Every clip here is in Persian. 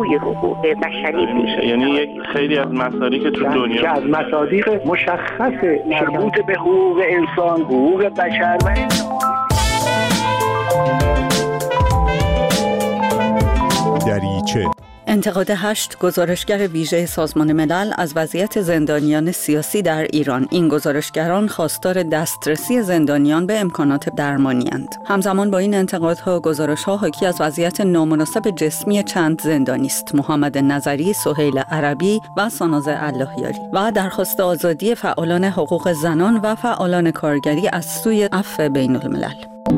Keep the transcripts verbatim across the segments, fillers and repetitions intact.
بازجوی حقوق بشری پیش. یعنی یک خیلی از مسائلی که تو دنیا که از مصادیق مشخص مربوط به حقوق انسان، حقوق بشر و دریچه. انتقاد هشت گزارشگر ویژه سازمان ملل از وضعیت زندانیان سیاسی در ایران. این گزارشگران خواستار دسترسی زندانیان به امکانات درمانی اند. همزمان با این انتقادها، گزارش‌ها حاکی از وضعیت نامناسب جسمی چند زندانی است: محمد نظری، سهیل عربی و ساناز اللهیاری، و درخواست آزادی فعالان حقوق زنان و فعالان کارگری از سوی عفو بین الملل.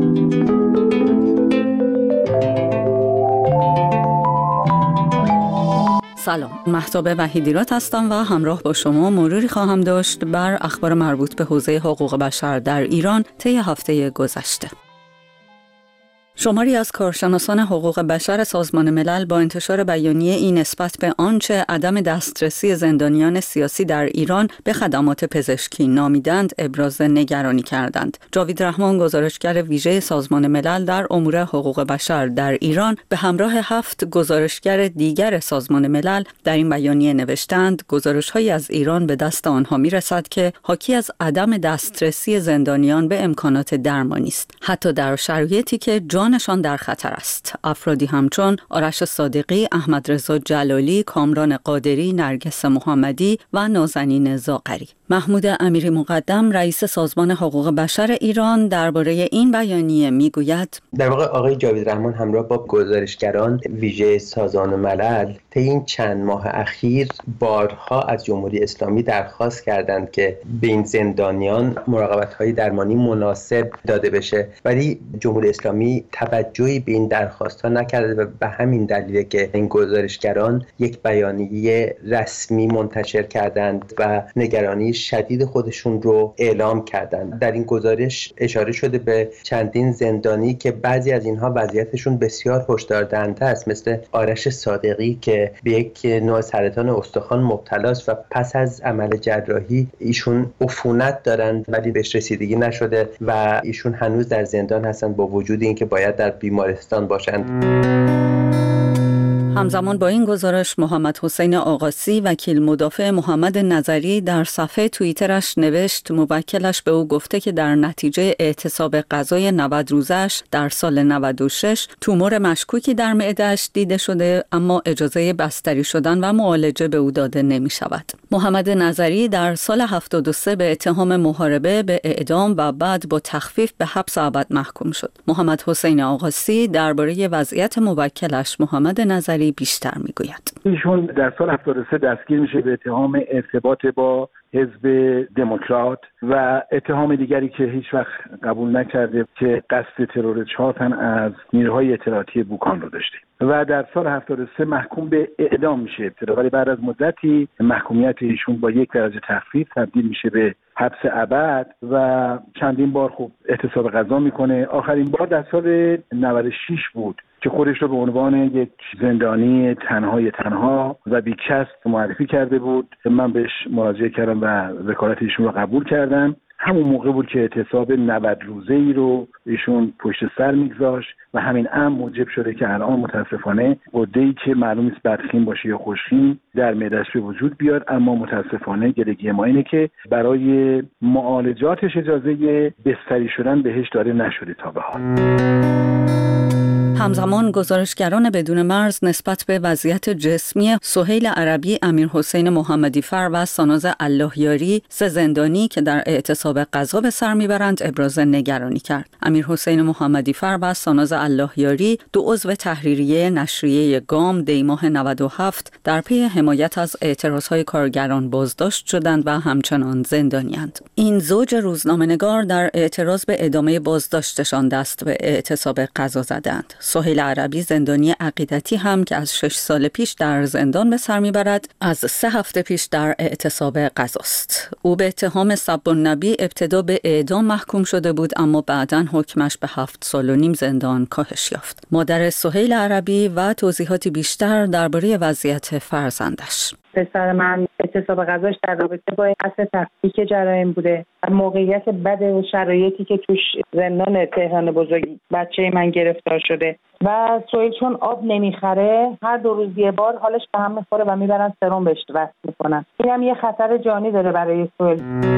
سلام، مهتاب وحیدیرات هستم و همراه با شما مروری خواهم داشت بر اخبار مربوط به حوزه حقوق بشر در ایران طی هفته گذشته. شماری از کارشناسان حقوق بشر سازمان ملل با انتشار بیانیه این نسبت به آنچه عدم دسترسی زندانیان سیاسی در ایران به خدمات پزشکی نامیدند ابراز نگرانی کردند. جاوید رحمان، گزارشگر ویژه سازمان ملل در امور حقوق بشر در ایران، به همراه هفت گزارشگر دیگر سازمان ملل در این بیانیه نوشتند گزارش‌هایی از ایران به دست آنها می‌رسد که حاکی از عدم دسترسی زندانیان به امکانات درمانی است، حتی در شرایطی که جانشان در خطر است. افرادی همچون آرش صادقی، احمد رضا جلالی، کامران قادری، نرگس محمدی و نازنین زاغری. محمود امیری مقدم، رئیس سازمان حقوق بشر ایران، درباره این بیانیه میگوید: در واقع آقای جاوید رحمان همراه با گزارشگران ویژه سازمان ملل طی این چند ماه اخیر بارها از جمهوری اسلامی درخواست کردند که به این زندانیان مراقبت‌های درمانی مناسب داده بشه، ولی جمهوری اسلامی توجهی به این درخواست‌ها نکرده و به همین دلیله که این گزارشگران یک بیانیه رسمی منتشر کردند و نگرانی شدید خودشون رو اعلام کردند. در این گزارش اشاره شده به چندین زندانی که بعضی از اینها وضعیتشون بسیار هشداردهنده است، مثل آرش صادقی که به یک نوع سرطان استخوان مبتلا است و پس از عمل جراحی ایشون عفونت دارند ولی بهش رسیدگی نشده و ایشون هنوز در زندان هستند با وجود اینکه باید در بیمارستان باشند. همزمان با این گزارش، محمد حسین آقاسی، وکیل مدافع محمد نظری، در صفحه توییترش نوشت موکلش به او گفته که در نتیجه اعتصاب غذای نود روزش در سال نود و شش تومور مشکوکی در معده‌اش دیده شده، اما اجازه بستری شدن و معالجه به او داده نمی شود. محمد نظری در سال هفتاد و سه به اتهام محاربه به اعدام و بعد با تخفیف به حبس ابد محکوم شد. محمد حسین آقاسی درباره وضعیت موکلش محمد نظری بیشتر میگوید. ایشون در سال هفتاد و سه دستگیر میشه به اتهام ارتباط با حزب دموکرات و اتهام دیگری که هیچ وقت قبول نکرده که قصد ترور چهار تن از نیروهای اطلاعاتی بوکان رو داشته و در سال هفتاد و سه محکوم به اعدام میشه ابتدا، ولی بعد از مدتی محکومیت ایشون با یک درجه تخفیف تبدیل میشه به حبس ابد و چندین بار خوب اعتصاب غذا میکنه. آخرین بار در سال نود و شش بود که خودش رو به عنوان یک زندانی تنهای تنها و بیکس معرفی کرده بود. من بهش مراجعه کردم و وکالت ایشون رو قبول کردم. همون موقع بود که اعتصاب نود روزه ای رو ایشون پشت سر میگذاشت و همین امر موجب شده که الان متاسفانه غده‌ای که معلوم نیست بدخیم باشه یا خوشخیم در معده‌اش به وجود بیاد، اما متاسفانه گلگی ما اینه که برای معالجاتش اجازه بستری شدن بهش داده نشده تا به حال. همزمان گزارشگران بدون مرز نسبت به وضعیت جسمی سهیل عربی، امیر حسین محمدی فر و ساناز اللهیاری، سه زندانی که در اعتصاب غذا به سر میبرند، ابراز نگرانی کرد. امیر حسین محمدی فر و ساناز اللهیاری، دو عضو تحریریه نشریه گام، دیماه نود و هفت در پی حمایت از اعتراضهای کارگران بازداشت شدند و همچنان زندانی‌اند. این زوج روزنامه‌نگار در اعتراض به ادامه بازداشتشان دست به اعتصاب غذا زدند. سهیل عربی، زندانی عقیدتی هم که از شش سال پیش در زندان به سر میبرد، از سه هفته پیش در اعتصاب غذاست. او به اتهام سب النبی ابتدا به اعدام محکوم شده بود، اما بعداً حکمش به هفت سال و نیم زندان کاهش یافت. مادر سهیل عربی و توضیحاتی بیشتر درباره وضعیت فرزندش. پسر من اعتصاب غذاش در رابطه با اصل تفکیک جرایم بوده و موقعیت بد و شرایطی که توش زندان تهران بزرگ بچه من گرفتار شده و سهیل چون آب نمیخره هر دو روز یه بار حالش به هم میخوره و میبرن سرم بهش وصل میکنن. اینم یه خطر جانی داره برای سهیل.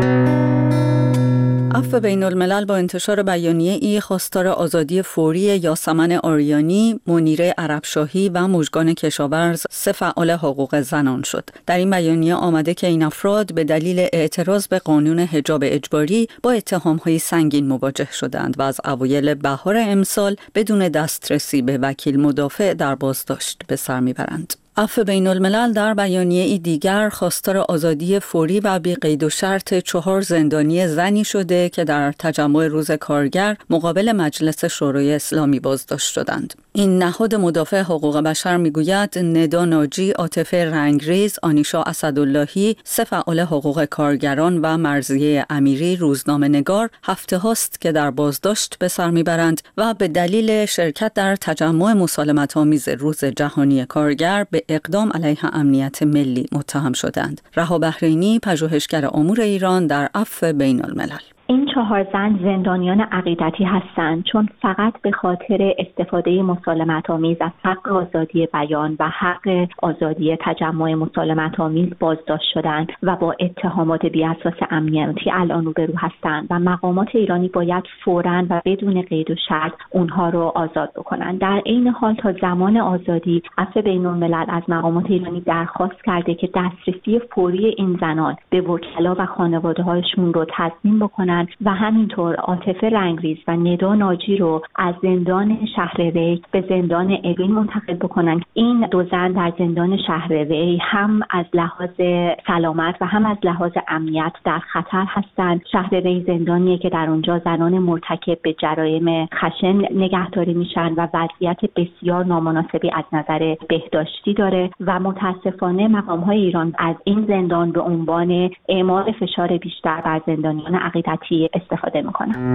عفو بین الملل با انتشار بیانیه ای خواستار آزادی فوری یاسمن آریانی، منیره عربشاهی و مژگان کشاورز، سه فعال حقوق زنان شد. در این بیانیه آمده که این افراد به دلیل اعتراض به قانون حجاب اجباری با اتهام‌های سنگین مواجه شدند و از اوایل بهار امسال بدون دسترسی به وکیل مدافع در بازداشت به سر میبرند. عفو بین الملل در بیانیه ای دیگر خواستار آزادی فوری و بی قید و شرط چهار زندانی زنی شده که در تجمع روز کارگر مقابل مجلس شورای اسلامی بازداشت شدند. این نهاد مدافع حقوق بشر میگوید ندا ناجی، عاطفه رنگریز، آنیشا اسداللهی، سه فعال حقوق کارگران و مرضیه امیری روزنامه‌نگار هفته هاست که در بازداشت به سر میبرند و به دلیل شرکت در تجمع مسالمت‌آمیز روز جهانی کارگر به اقدام علیه امنیت ملی متهم شدند. رها بحرینی، پژوهشگر امور ایران در عفو بین الملل: این چهار زن زندانیان عقیدتی هستند چون فقط به خاطر استفاده مسالمت‌آمیز از حق آزادی بیان و حق آزادی تجمع مسالمت‌آمیز بازداشت شدند و با اتهامات بی‌اساس امنیتی الان روبرو هستند و مقامات ایرانی باید فوراً و بدون قید و شرط اونها رو آزاد بکنند. در این حال تا زمان آزادی عفو بین الملل از مقامات ایرانی درخواست کرده که دسترسی فوری این زنان به وکلا و خانواده‌هاشون رو تضمین بکنند و همینطور عاطفه رنگریز و ندا ناجی رو از زندان شهر ری به زندان اوین منتقل بکنن. این دو زن در زندان شهر ری هم از لحاظ سلامت و هم از لحاظ امنیت در خطر هستند. شهر ری زندانیه که در اونجا زنان مرتکب به جرایم خشن نگهداری میشن و وضعیت بسیار نامناسبی از نظر بهداشتی داره و متاسفانه مقام‌های ایران از این زندان به عنوان اعمال فشار بیشتر بر زندانیان عقیدتی استفاده میکنن.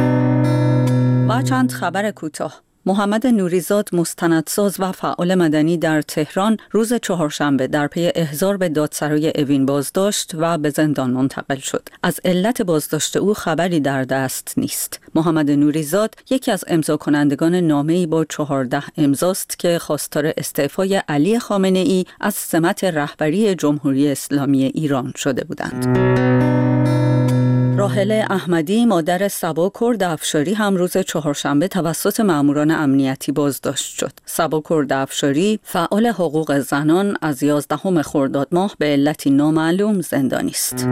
و چند خبر کوتاه. محمد نوریزاد، مستندساز و فعال مدنی در تهران، روز چهارشنبه در پی احضار به دادسرای اوین بازداشت و به زندان منتقل شد. از علت بازداشت او خبری در دست نیست. محمد نوریزاد یکی از امضا کنندگان نامه‌ای با چهارده امضاست که خواستار استعفای علی خامنه‌ای از سمت رهبری جمهوری اسلامی ایران شده بودند. راحله احمدی، مادر صبا کرد افشاری، هم روز چهارشنبه توسط ماموران امنیتی بازداشت شد. صبا کرد افشاری، فعال حقوق زنان، از یازدهم خرداد ماه به علتی نامعلوم زندانی است.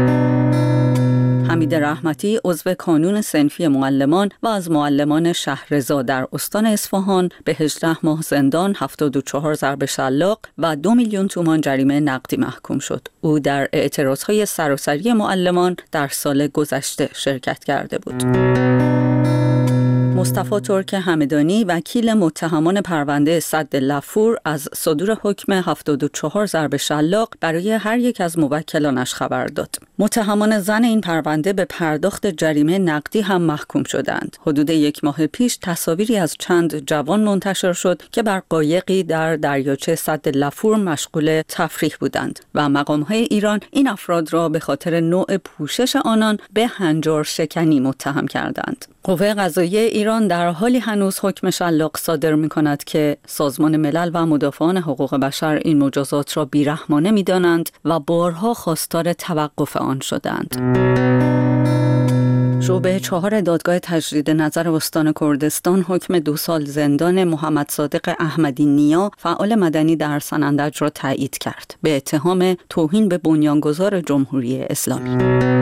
حمید رحمتی، عضو کانون صنفی معلمان و از معلمان شهرضا در استان اصفهان، به هجده ماه زندان، هفتاد و چهار ضرب شلاق و دو میلیون تومان جریمه نقدی محکوم شد. او در اعتراضهای سراسری معلمان در سال گذشته شرکت کرده بود. مصطفی ترک همدانی، وکیل متهمان پرونده سد لفور، از صدور حکم هفتاد و چهار ضرب شلاق برای هر یک از موکلانش خبر داد. متهمان زن این پرونده به پرداخت جریمه نقدی هم محکوم شدند. حدود یک ماه پیش تصاویری از چند جوان منتشر شد که بر قایقی در دریاچه سد لفور مشغول تفریح بودند و مقام‌های ایران این افراد را به خاطر نوع پوشش آنان به هنجار شکنی متهم کردند. قوه قضاییه ایران در حالی هنوز حکم شلاق صادر می‌کند که سازمان ملل و مدافعان حقوق بشر این مجازات را بیرحمانه می‌دانند و بارها خواستار توقف آن شدند. شعبه چهار دادگاه تجدید نظر استان کردستان حکم دو سال زندان محمد صادق احمدی نیا، فعال مدنی در سنندج، را تایید کرد به اتهام توهین به بنیانگذار جمهوری اسلامی.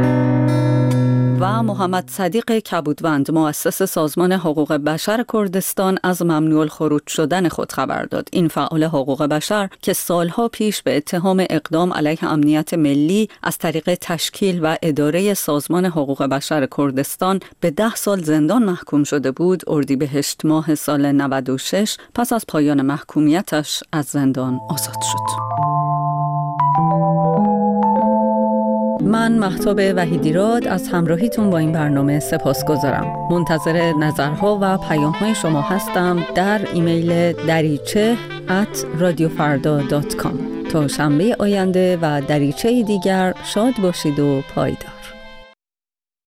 و محمد صدیق کبودوند، مؤسس سازمان حقوق بشر کردستان، از ممنوع الخروج شدن خود خبر داد. این فعال حقوق بشر که سالها پیش به اتهام اقدام علیه امنیت ملی از طریق تشکیل و اداره سازمان حقوق بشر کردستان به ده سال زندان محکوم شده بود، اردیبهشت ماه سال نود و شش پس از پایان محکومیتش از زندان آزاد شد. من مهتاب وحیدیراد از همراهیتون با این برنامه سپاسگزارم. منتظر نظرها و پیام‌های شما هستم در ایمیل دریچه ات رادیو فردا دات کام. تا شنبه آینده و دریچه دیگر شاد باشید و پایدار.